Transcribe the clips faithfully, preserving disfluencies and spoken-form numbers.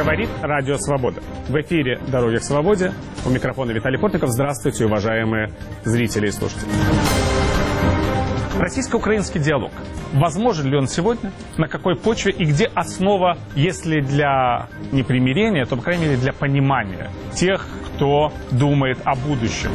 Говорит Радио Свобода. В эфире «Дороги к свободе». У микрофона Виталий Портников. Здравствуйте, уважаемые зрители и слушатели. Российско-украинский диалог. Возможен ли он сегодня? На какой почве? И где основа, если для непримирения, то, по крайней мере, для понимания тех, кто думает о будущем?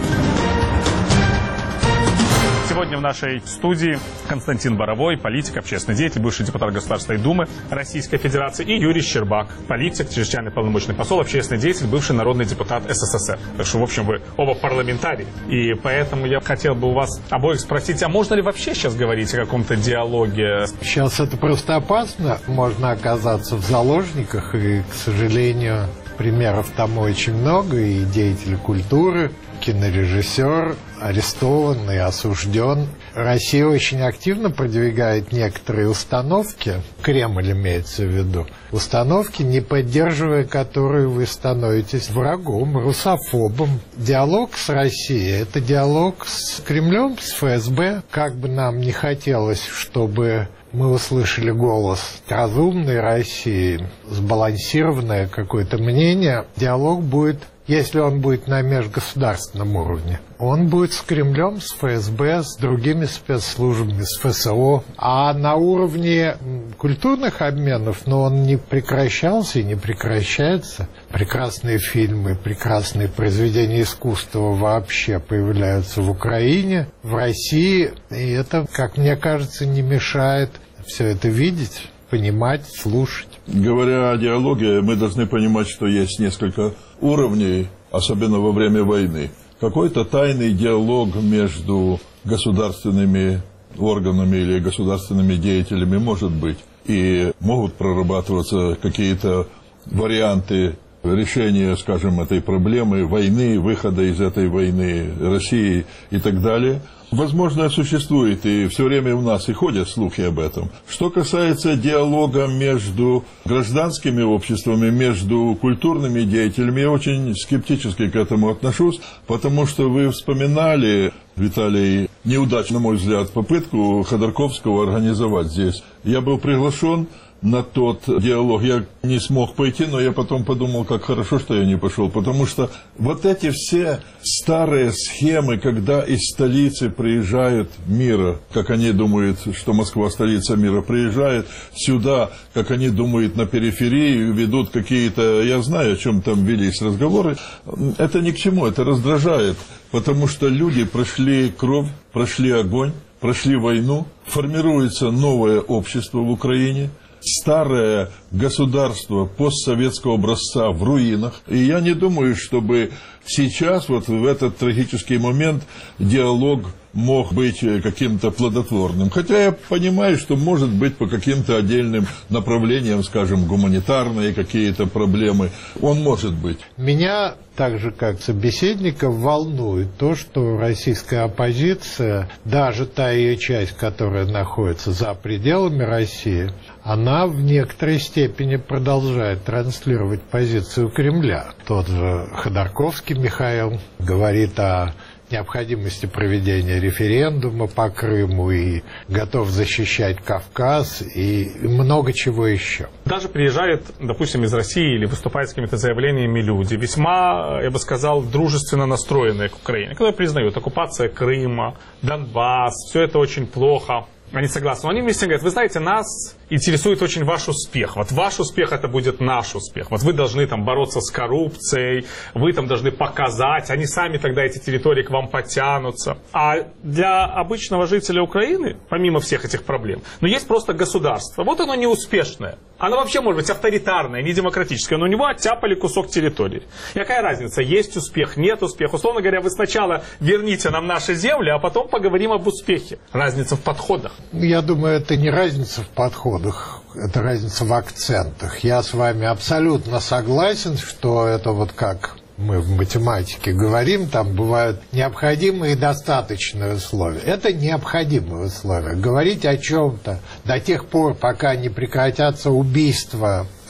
Сегодня в нашей студии Константин Боровой, политик, общественный деятель, бывший депутат Государственной Думы Российской Федерации, и Юрий Щербак, политик, чрезвычайный полномочный посол, общественный деятель, бывший народный депутат СССР. Так что, в общем, вы оба парламентарии. И поэтому я хотел бы у вас обоих спросить, а можно ли вообще сейчас говорить о каком-то диалоге? Сейчас это просто опасно. Можно оказаться в заложниках, и, к сожалению, примеров тому очень много, и деятели культуры, кинорежиссер арестован и осужден. Россия очень активно продвигает некоторые установки, Кремль имеется в виду, установки, не поддерживая которые вы становитесь врагом, русофобом. Диалог с Россией – это диалог с Кремлем, с ФСБ. Как бы нам не хотелось, чтобы мы услышали голос разумной России, сбалансированное какое-то мнение, диалог будет, если он будет на межгосударственном уровне, он будет с Кремлем, с ФСБ, с другими спецслужбами, с ФСО. А на уровне культурных обменов, но он не прекращался и не прекращается. Прекрасные фильмы, прекрасные произведения искусства вообще появляются в Украине, в России. И это, как мне кажется, не мешает все это видеть, понимать, слушать. Говоря о диалоге, мы должны понимать, что есть несколько уровней, особенно во время войны. Какой-то тайный диалог между государственными органами или государственными деятелями может быть. И могут прорабатываться какие-то варианты решения, скажем, этой проблемы, войны, выхода из этой войны России и так далее. Возможно, существует, и все время у нас и ходят слухи об этом. Что касается диалога между гражданскими обществами, между культурными деятелями, я очень скептически к этому отношусь, потому что вы вспоминали, Виталий, неудачную, на мой взгляд, попытку Ходорковского организовать здесь. Я был приглашен на тот диалог. Я не смог пойти, но я потом подумал, как хорошо, что я не пошел, потому что вот эти все старые схемы, когда из столицы приезжают мира, как они думают, что Москва столица мира, приезжает сюда, как они думают, на периферии, ведут какие-то, я знаю, о чем там велись разговоры, это ни к чему, это раздражает, потому что люди прошли кровь, прошли огонь, прошли войну, формируется новое общество в Украине, старое государство постсоветского образца в руинах. И я не думаю, чтобы сейчас, вот в этот трагический момент, диалог мог быть каким-то плодотворным. Хотя я понимаю, что может быть по каким-то отдельным направлениям, скажем, гуманитарные какие-то проблемы, он может быть. Меня, так же как собеседника, волнует то, что российская оппозиция, даже та ее часть, которая находится за пределами России, она в некоторой степени продолжает транслировать позицию Кремля. Тот же Ходорковский Михаил говорит о необходимости проведения референдума по Крыму и готов защищать Кавказ и много чего еще. Даже приезжают, допустим, из России или выступают с какими-то заявлениями люди, весьма, я бы сказал, дружественно настроенные к Украине, которые признают оккупация Крыма, Донбасс, все это очень плохо. Они согласны. Но они вместе говорят, вы знаете, нас интересует очень ваш успех. Вот ваш успех, это будет наш успех. Вот вы должны там бороться с коррупцией, вы там должны показать, они сами тогда эти территории к вам потянутся. А для обычного жителя Украины, помимо всех этих проблем, ну есть просто государство. Вот оно неуспешное. Оно вообще может быть авторитарное, не демократическое, но у него оттяпали кусок территории. И какая разница, есть успех, нет успеха? Условно говоря, вы сначала верните нам наши земли, а потом поговорим об успехе. Разница в подходах. Я думаю, это не разница в подходах, это разница в акцентах. Я с вами абсолютно согласен, что это вот как мы в математике говорим, там бывают необходимые и достаточные условия. Это необходимые условия. Говорить о чем-то до тех пор, пока не прекратятся убийства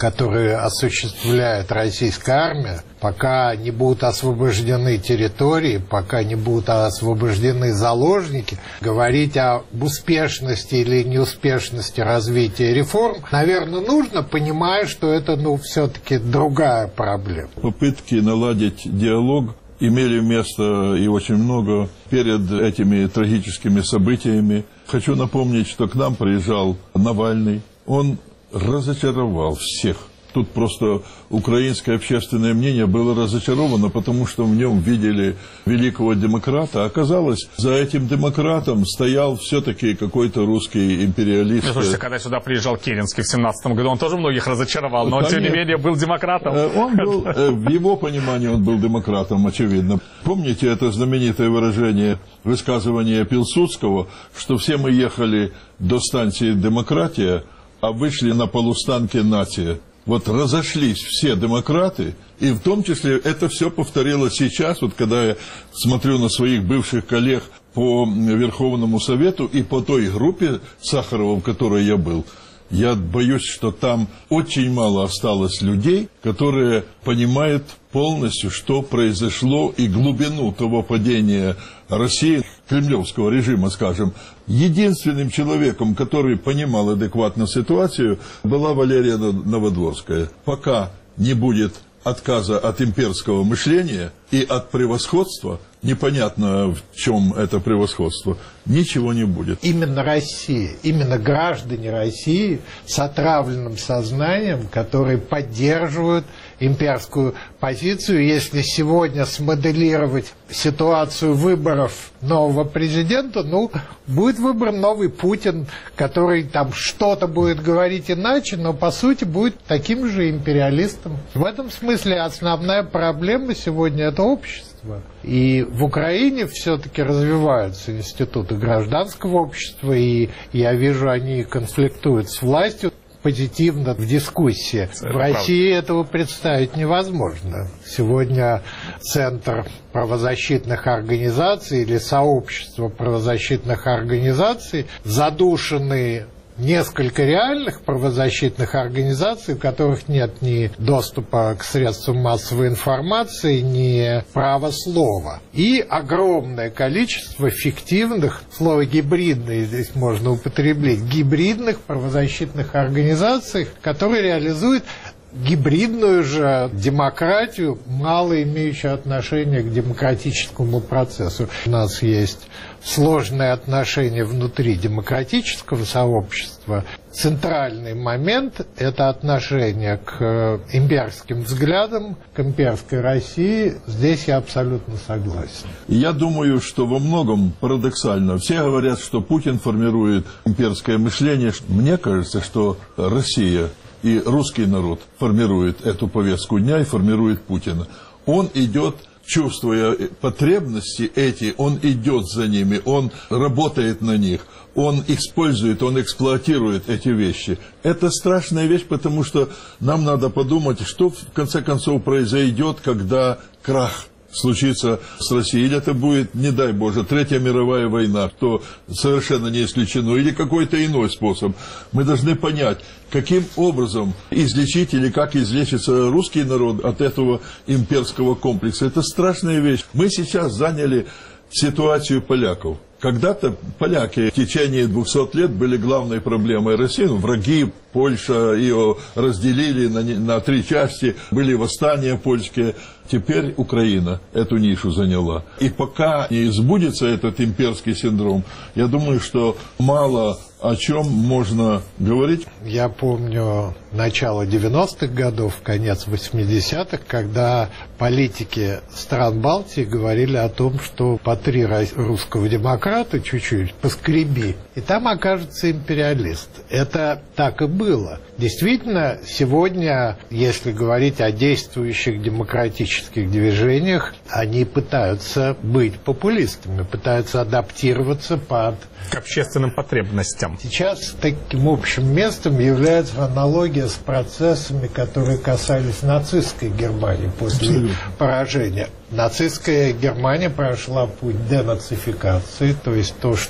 которые осуществляет российская армия, пока не будут освобождены территории, пока не будут освобождены заложники, говорить об успешности или неуспешности развития реформ, наверное, нужно, понимая, что это, ну, все-таки другая проблема. Попытки наладить диалог имели место и очень много перед этими трагическими событиями. Хочу напомнить, что к нам приезжал Навальный. Он разочаровал всех. Тут просто украинское общественное мнение было разочаровано, потому что в нем видели великого демократа. Оказалось, за этим демократом стоял все-таки какой-то русский империалист. Ну, слушайте, когда сюда приезжал Керенский в семнадцатом году, он тоже многих разочаровал, но он, тем не менее, был демократом. Он был, в его понимании он был демократом, очевидно. Помните это знаменитое выражение, высказывание Пилсудского, что все мы ехали до станции «Демократия», а вышли на полустанке «Нация». Вот разошлись все демократы, и в том числе это все повторилось сейчас, вот когда я смотрю на своих бывших коллег по Верховному Совету и по той группе Сахарова, в которой я был, я боюсь, что там очень мало осталось людей, которые понимают полностью, что произошло, и глубину того падения России, кремлевского режима, скажем. Единственным человеком, который понимал адекватно ситуацию, была Валерия Новодворская. Пока не будет отказа от имперского мышления и от превосходства, непонятно, в чем это превосходство, ничего не будет. Именно Россия, именно граждане России с отравленным сознанием, которые поддерживают имперскую позицию. Если сегодня смоделировать ситуацию выборов нового президента, ну, будет выбран новый Путин, который там что-то будет говорить иначе, но по сути будет таким же империалистом. В этом смысле основная проблема сегодня – это общество. И в Украине все-таки развиваются институты гражданского общества, и я вижу, они конфликтуют с властью позитивно в дискуссии. В России этого представить невозможно. Сегодня Центр правозащитных организаций или сообщество правозащитных организаций задушены несколько реальных правозащитных организаций, у которых нет ни доступа к средствам массовой информации, ни права слова. И огромное количество фиктивных, слово «гибридные» здесь можно употреблять, гибридных правозащитных организаций, которые реализуют гибридную же демократию, мало имеющую отношение к демократическому процессу. У нас есть сложные отношения внутри демократического сообщества. Центральный момент – это отношение к имперским взглядам, к имперской России. Здесь я абсолютно согласен. Я думаю, что во многом парадоксально. Все говорят, что Путин формирует имперское мышление. Мне кажется, что Россия и русский народ формирует эту повестку дня и формирует Путина. Он идет, чувствуя потребности эти, он идет за ними, он работает на них, он использует, он эксплуатирует эти вещи. Это страшная вещь, потому что нам надо подумать, что в конце концов произойдет, когда крах случится с Россией. Или это будет, не дай Боже, Третья мировая война, то совершенно не исключено, или какой-то иной способ. Мы должны понять, каким образом излечить или как излечится русский народ от этого имперского комплекса. Это страшная вещь. Мы сейчас заняли ситуацию поляков. Когда-то поляки в течение двухсот лет были главной проблемой России. Враги, Польша ее разделили на, на три части, были восстания польские. Теперь Украина эту нишу заняла. И пока не сбудется этот имперский синдром, я думаю, что мало о чем можно говорить. Я помню начало девяностых годов, конец восьмидесятых, когда политики стран Балтии говорили о том, что по три русского демократа чуть-чуть поскреби, и там окажется империалист. Это так и было. Действительно, сегодня, если говорить о действующих демократических движениях, они пытаются быть популистами, пытаются адаптироваться под... к общественным потребностям. Сейчас таким общим местом является аналогия с процессами, которые касались нацистской Германии после Абсолютно. поражения. Нацистская Германия прошла путь денацификации, то есть то, что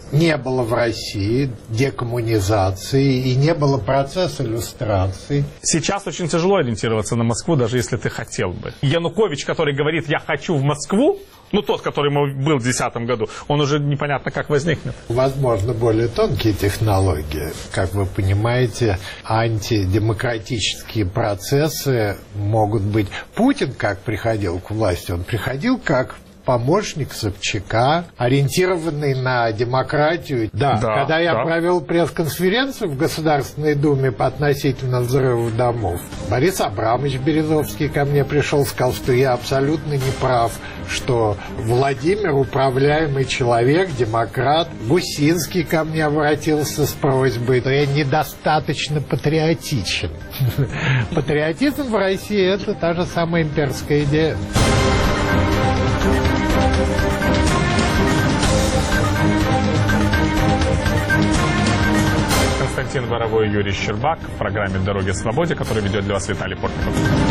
Не было в России декоммунизации и не было процесса люстрации. Сейчас очень тяжело ориентироваться на Москву, даже если ты хотел бы. Янукович, который говорит «я хочу в Москву», ну тот, который был в две тысячи десятом году, он уже непонятно как возникнет. Возможно, более тонкие технологии. Как вы понимаете, антидемократические процессы могут быть. Путин как приходил к власти? Он приходил как помощник Собчака, ориентированный на демократию. Да, да когда я да. провел пресс-конференцию в Государственной Думе относительно взрывов домов, Борис Абрамович Березовский ко мне пришел и сказал, что я абсолютно не прав, что Владимир управляемый человек, демократ. Гусинский ко мне обратился с просьбой, что я недостаточно патриотичен. Патриотизм в России – это та же самая имперская идея. Константин Воровой и Юрий Щербак в программе «Дороги к свободе», которую ведет для вас Виталий Портников.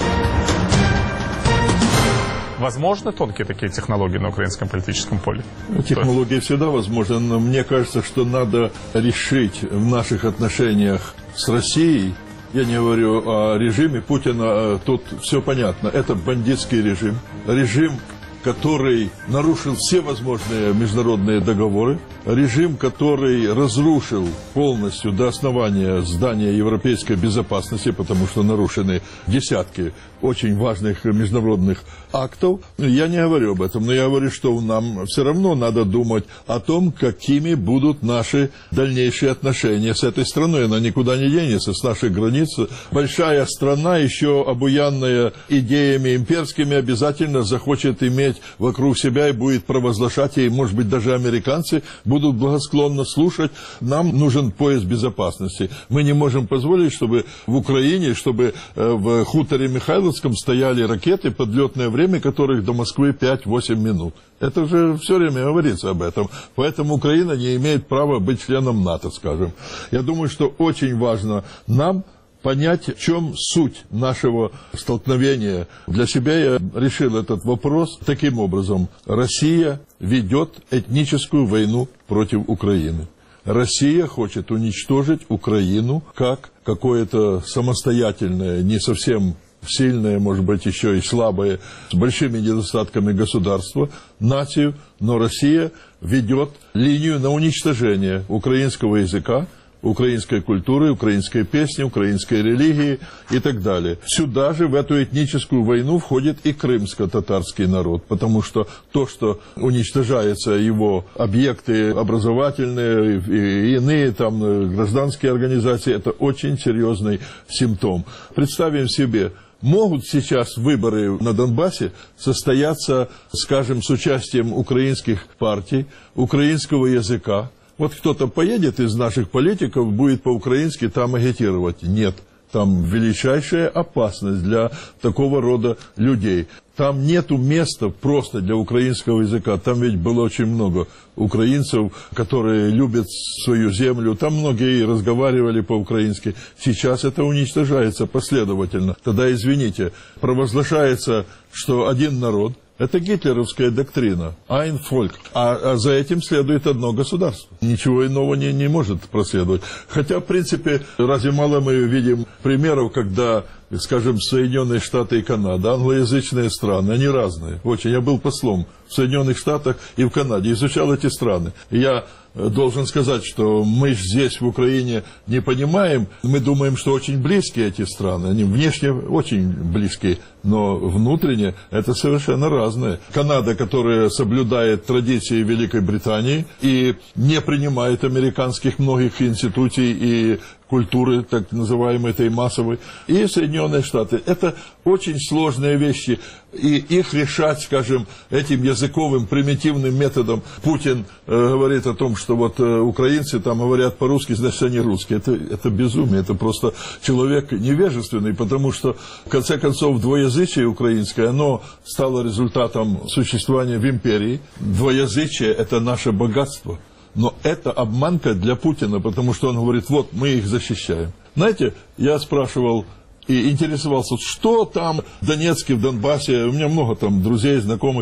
Возможны тонкие такие технологии на украинском политическом поле? Технологии всегда возможны, но мне кажется, что надо решить в наших отношениях с Россией. Я не говорю о режиме Путина, тут все понятно. Это бандитский режим. Режим, который нарушил все возможные международные договоры, режим, который разрушил полностью до основания здания европейской безопасности, потому что нарушены десятки очень важных международных актов. Я не говорю об этом, но я говорю, что нам все равно надо думать о том, какими будут наши дальнейшие отношения с этой страной. Она никуда не денется с наших границ. Большая страна, еще обуянная идеями имперскими, обязательно захочет иметь вокруг себя и будет провозглашать, и, может быть, даже американцы будут благосклонно слушать. Нам нужен пояс безопасности. Мы не можем позволить, чтобы в Украине, чтобы в хуторе Михайловском стояли ракеты, подлетное время которых до Москвы пять-восемь минут. Это же все время говорится об этом. Поэтому Украина не имеет права быть членом НАТО, скажем. Я думаю, что очень важно нам понять, в чем суть нашего столкновения. Для себя я решил этот вопрос таким образом. Россия ведет этническую войну против Украины. Россия хочет уничтожить Украину как какое-то самостоятельное, не совсем сильное, может быть, еще и слабое, с большими недостатками государства, нацию, но Россия ведет линию на уничтожение украинского языка, украинской культуры, украинской песни, украинской религии и так далее. Сюда же, в эту этническую войну, входит и крымско-татарский народ, потому что то, что уничтожаются его объекты образовательные и иные там гражданские организации, это очень серьезный симптом. Представим себе, могут сейчас выборы на Донбассе состояться, скажем, с участием украинских партий, украинского языка. Вот кто-то поедет из наших политиков, будет по-украински там агитировать. Нет, там величайшая опасность для такого рода людей. Там нету места просто для украинского языка. Там ведь было очень много украинцев, которые любят свою землю. Там многие разговаривали по-украински. Сейчас это уничтожается последовательно. Тогда, извините, провозглашается, что один народ. Это гитлеровская доктрина, ein Volk, а, а за этим следует одно государство. Ничего иного не, не может проследовать. Хотя, в принципе, разве мало мы видим примеров, когда, скажем, Соединенные Штаты и Канада, англоязычные страны, они разные. Очень. Я был послом в Соединенных Штатах и в Канаде, изучал эти страны. Я должен сказать, что мы здесь, в Украине, не понимаем, мы думаем, что очень близкие эти страны, они внешне очень близкие, но внутренне это совершенно разное. Канада, которая соблюдает традиции Великой Британии и не принимает американских многих институций и культуры, так называемой, этой массовой, и Соединенные Штаты. Это очень сложные вещи, и их решать, скажем, этим языковым примитивным методом. Путин э, говорит о том, что вот э, украинцы там говорят по-русски, значит, они русские. Это, это безумие, это просто человек невежественный, потому что, в конце концов, двоязычие украинское, оно стало результатом существования в империи. Двоязычие – это наше богатство. Но это обманка для Путина, потому что он говорит, вот, мы их защищаем. Знаете, я спрашивал и интересовался, что там в Донецке, в Донбассе, у меня много там друзей, знакомых,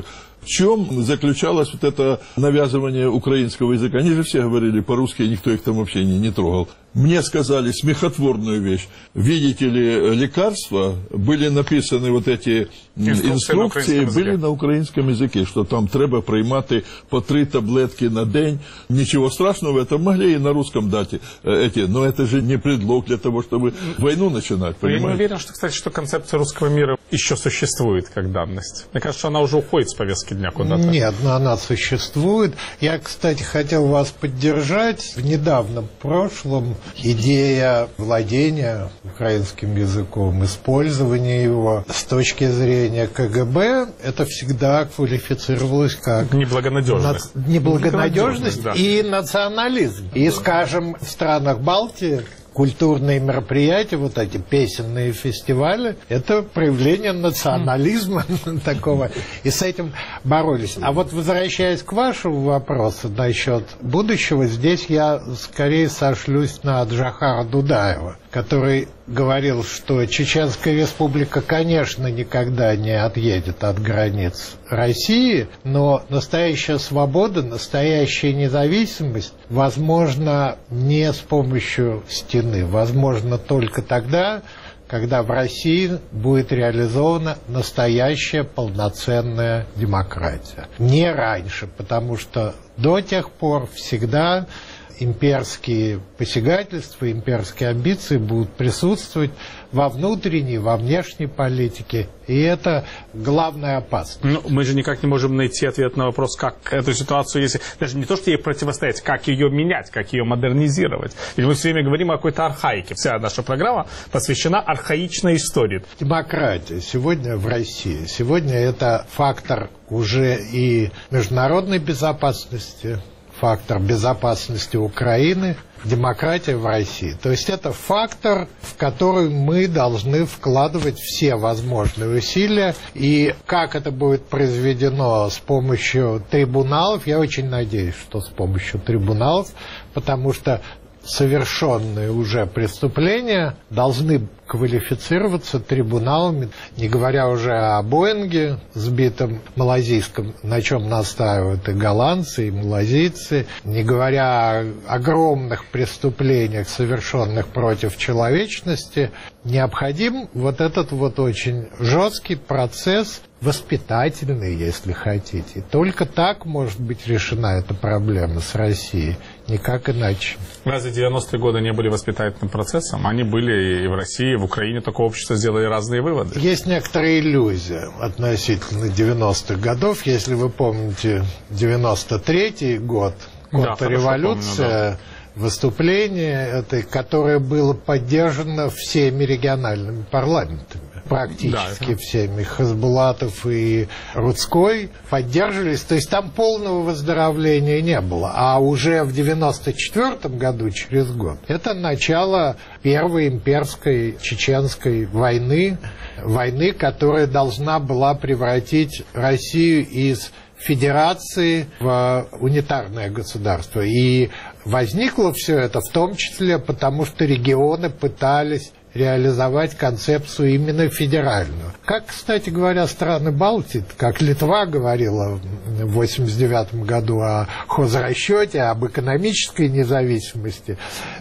В чем заключалось вот это навязывание украинского языка? Они же все говорили по-русски, никто их там вообще не, не трогал. Мне сказали смехотворную вещь. Видите ли, лекарства были написаны, вот эти инструкции, инструкции на были на украинском языке, что там треба приймати по три таблетки на день. Ничего страшного в этом, могли и на русском дать эти. Но это же не предлог для того, чтобы войну начинать, понимаете? Я не уверен, что, кстати, что концепция русского мира еще существует как данность. Мне кажется, что она уже уходит с повестки дня куда-то. Нет, но она существует. Я, кстати, хотел вас поддержать. В недавнем прошлом идея владения украинским языком, использования его с точки зрения КГБ, это всегда квалифицировалось как неблагонадежность, на... неблагонадежность да. и национализм. И, скажем, в странах Балтии культурные мероприятия, вот эти песенные фестивали, это проявление национализма такого, и с этим боролись. А вот возвращаясь к вашему вопросу насчет будущего, здесь я скорее сошлюсь на Джохара Дудаева, который говорил, что Чеченская республика, конечно, никогда не отъедет от границ России, но настоящая свобода, настоящая независимость возможно не с помощью стены, возможно только тогда, когда в России будет реализована настоящая полноценная демократия. Не раньше, потому что до тех пор всегда имперские посягательства, имперские амбиции будут присутствовать во внутренней, во внешней политике. И это главная опасность. Но мы же никак не можем найти ответ на вопрос, как эту ситуацию, если даже не то, что ей противостоять, как ее менять, как ее модернизировать. Ведь мы все время говорим о какой-то архаике. Вся наша программа посвящена архаичной истории. Демократия сегодня в России. Сегодня это фактор уже и международной безопасности, фактор безопасности Украины, демократия в России. То есть это фактор, в который мы должны вкладывать все возможные усилия. И как это будет произведено с помощью трибуналов, я очень надеюсь, что с помощью трибуналов, потому что совершенные уже преступления должны квалифицироваться трибуналами, не говоря уже о Боинге, сбитом малазийском, на чем настаивают и голландцы, и малазийцы, не говоря о огромных преступлениях, совершенных против человечности. Необходим вот этот вот очень жесткий процесс, воспитательный, если хотите. И только так может быть решена эта проблема с Россией, никак иначе. Разве девяностые годы не были воспитательным процессом? Они были и в России, и в Украине, только общество сделали разные выводы. Есть некоторая иллюзия относительно девяностых годов. Если вы помните девяносто третий год, контрреволюция, да, помню, да. Выступление, это, которое было поддержано всеми региональными парламентами. Практически да, всеми. Хасбулатов и Рудской поддерживались. То есть там полного выздоровления не было. А уже в девяносто четвёртом году, через год, это начало Первой имперской чеченской войны. Войны, которая должна была превратить Россию из федерации в унитарное государство. И возникло все это в том числе потому, что регионы пытались реализовать концепцию именно федеральную. Как, кстати говоря, страны Балтии, как Литва говорила в восемьдесят девятом году о хозрасчете, об экономической независимости,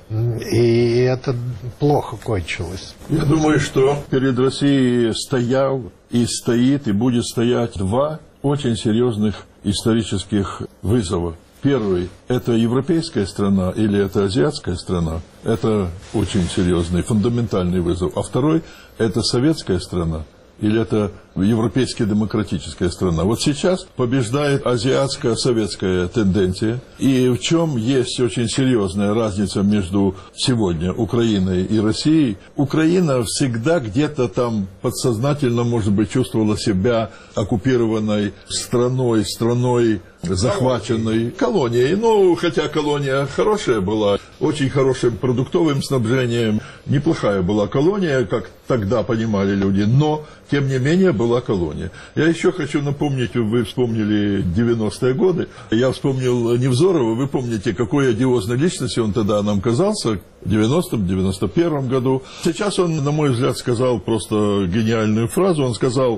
и это плохо кончилось. Я думаю, что перед Россией стоял и стоит, и будет стоять два очень серьезных исторических вызова. Первый – это европейская страна или это азиатская страна. Это очень серьезный, фундаментальный вызов. А второй – это советская страна или это европейская демократическая страна. Вот сейчас побеждает азиатская советская тенденция. И в чем есть очень серьезная разница между сегодня Украиной и Россией. Украина всегда где-то там подсознательно, может быть, чувствовала себя оккупированной страной, страной захваченной колонией. Ну, хотя колония хорошая была, очень хорошим продуктовым снабжением, неплохая была колония, как тогда понимали люди, но, тем не менее, была колония. Я еще хочу напомнить, вы вспомнили девяностые годы, я вспомнил Невзорова, вы помните, какой одиозной личностью он тогда нам казался в девяностом — девяносто первом году. Сейчас он, на мой взгляд, сказал просто гениальную фразу, он сказал: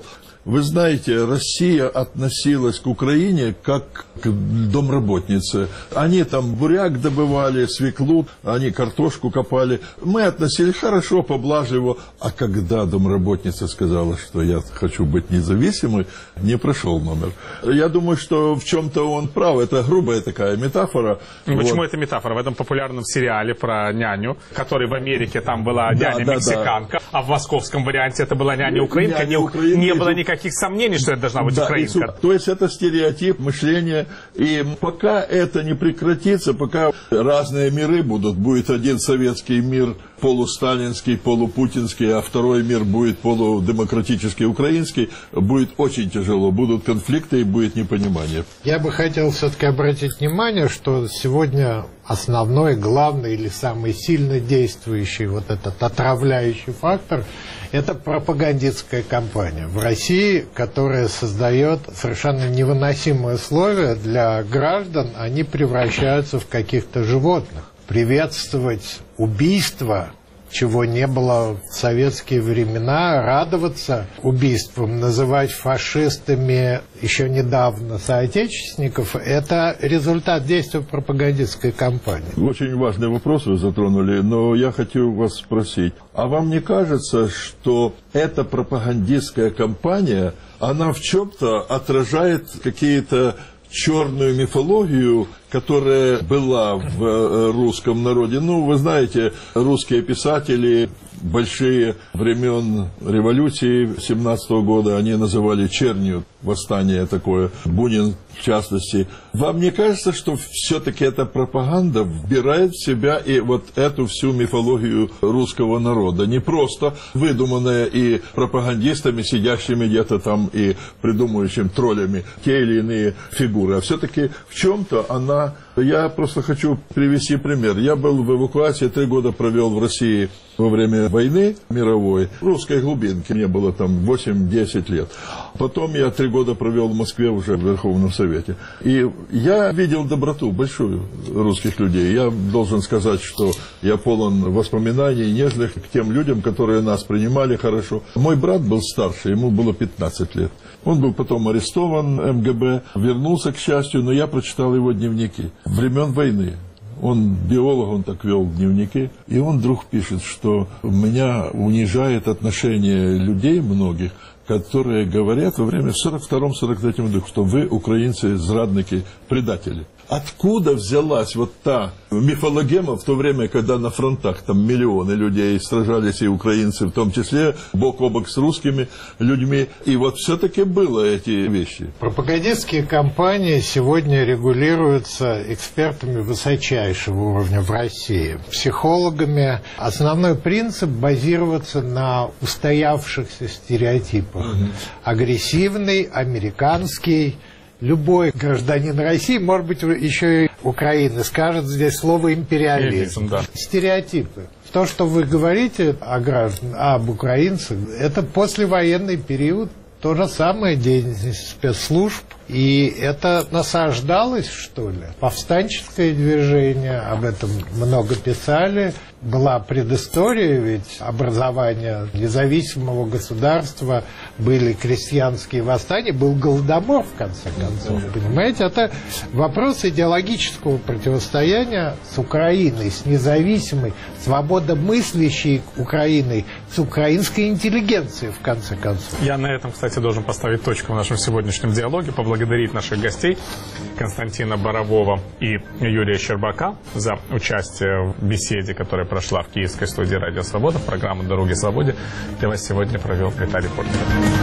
Вы знаете, Россия относилась к Украине как к домработнице. Они там буряк добывали, свеклу, они картошку копали. Мы относились хорошо, поблажливо. А когда домработница сказала, что я хочу быть независимой, не прошел номер. Я думаю, что в чем-то он прав. Это грубая такая метафора. Ну, вот. Почему это метафора? В этом популярном сериале про няню, который в Америке там была да, няня да, мексиканка, да. а в московском варианте это была няня украинка. Няня не, украинка, не было тут... никаких сомнений, что это должна быть да, украинка. Тут, то есть это стереотип мышления. И пока это не прекратится, пока разные миры будут, будет один советский мир полусталинский, полупутинский, а второй мир будет полудемократический украинский, будет очень тяжело. Будут конфликты и будет непонимание. Я бы хотел все-таки обратить внимание, что сегодня основной, главный или самый сильно действующий вот этот отравляющий фактор – это пропагандистская кампания в России, которая создает совершенно невыносимые условия для граждан, они превращаются в каких-то животных. Приветствовать убийство, чего не было в советские времена, радоваться убийствам, называть фашистами еще недавно соотечественников, это результат действия пропагандистской кампании. Очень важный вопрос вы затронули, но я хочу вас спросить, а вам не кажется, что эта пропагандистская кампания, она в чем-то отражает какие-то черную мифологию, которая была в русском народе? Ну, вы знаете, русские писатели большие времен революции семнадцатого года, они называли чернью восстание такое, Бунин в частности. Вам не кажется, что все-таки эта пропаганда вбирает в себя и вот эту всю мифологию русского народа? Не просто выдуманная и пропагандистами, сидящими где-то там и придумывающими троллями те или иные фигуры, а все-таки в чем-то она... Я просто хочу привести пример. Я был в эвакуации, три года провел в России во время войны мировой. Русской глубинки, мне было там восемь-десять лет. Потом я три года провел в Москве уже в Верховном Совете. И я видел доброту большую русских людей. Я должен сказать, что я полон воспоминаний нежных к тем людям, которые нас принимали хорошо. Мой брат был старше, ему было пятнадцать лет. Он был потом арестован эм гэ бэ, вернулся, к счастью, но я прочитал его дневники времен войны. Он биолог, он так вел дневники, и он вдруг пишет, что меня унижает отношение людей многих, которые говорят во время в сорок втором сорок третьем году, что вы, украинцы, зрадники, предатели. Откуда взялась вот та мифологема в то время, когда на фронтах там миллионы людей сражались, и украинцы в том числе, бок о бок с русскими людьми, и вот все-таки было эти вещи. Пропагандистские кампании сегодня регулируются экспертами высочайшего уровня в России, психологами. Основной принцип – базироваться на устоявшихся стереотипах. Угу. Агрессивный, американский. Любой гражданин России, может быть, еще и Украины, скажет здесь слово «империализм». Да. Стереотипы. То, что вы говорите о гражданах, об украинцах, это послевоенный период, то же самое деятельность спецслужб. И это насаждалось, что ли? Повстанческое движение, об этом много писали. Была предыстория, ведь образование независимого государства, были крестьянские восстания, был Голодомор, в конце концов. Понимаете, это вопрос идеологического противостояния с Украиной, с независимой, свободомыслящей Украиной, с украинской интеллигенцией, в конце концов. Я на этом, кстати, должен поставить точку в нашем сегодняшнем диалоге, поблагодарить наших гостей Константина Борового и Юрия Щербака за участие в беседе, которая прошла в Киевской студии «Радио Свобода». Программу «Дороги свободе» для вас сегодня провел Виталий Портнев.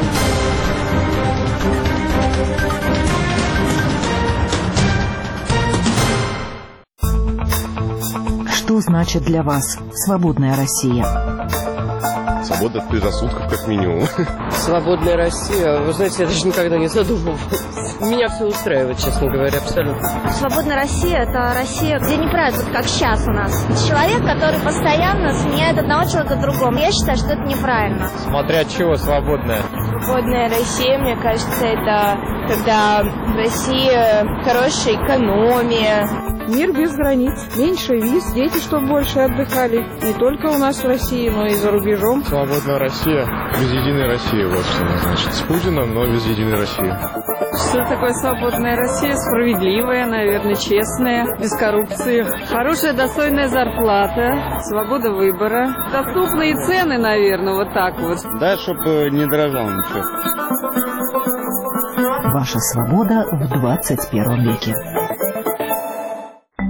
Что значит для вас свободная Россия? Свобода от предрассудков, как минимум. Свободная Россия, вы знаете, я даже никогда не задумывалась. Меня все устраивает, честно говоря, абсолютно. Свободная Россия – это Россия, где не правят, вот как сейчас у нас. Человек, который постоянно сменяет одного человека другому. Я считаю, что это неправильно. Смотря от чего свободная? Свободная Россия, мне кажется, это когда в России хорошая экономия. Мир без границ, меньше виз, дети, чтобы больше отдыхали. Не только у нас в России, но и за рубежом. Свободная Россия, без единой России, вот что значит. С Путиным, но без единой России. Что такое свободная Россия? Справедливая, наверное, честная, без коррупции. Хорошая, достойная зарплата, свобода выбора. Доступные цены, наверное, вот так вот. Да, чтобы не дорожал ничего. Ваша свобода в двадцать первом веке.